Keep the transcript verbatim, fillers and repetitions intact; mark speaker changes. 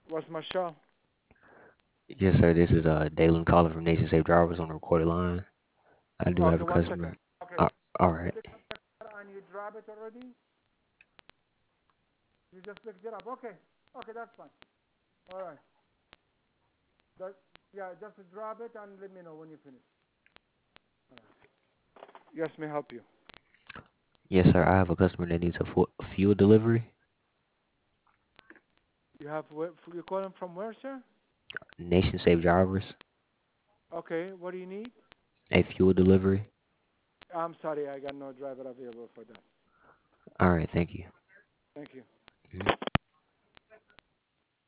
Speaker 1: What's Marshall?
Speaker 2: Yes, sir. This is uh Dalen calling from Nation Safe Drivers on the recorded line. I do have
Speaker 1: Okay,
Speaker 2: a
Speaker 1: one second.
Speaker 2: customer.
Speaker 1: Okay,
Speaker 2: Uh, all
Speaker 1: you
Speaker 2: right.
Speaker 1: picked up the car and you drive it already? You just picked it up. Okay, okay, that's fine. All right. That, yeah, just drop it and let me know when you finish. All right. Yes, may I help you?
Speaker 2: Yes, sir. I have a customer that needs a fu- fuel delivery.
Speaker 1: You have you calling from where, sir?
Speaker 2: Nation Safe Drivers.
Speaker 1: Okay, what do you need?
Speaker 2: A fuel delivery.
Speaker 1: I'm sorry, I got no driver available for that.
Speaker 2: All right. Thank you.
Speaker 1: Thank you.
Speaker 2: Mhm.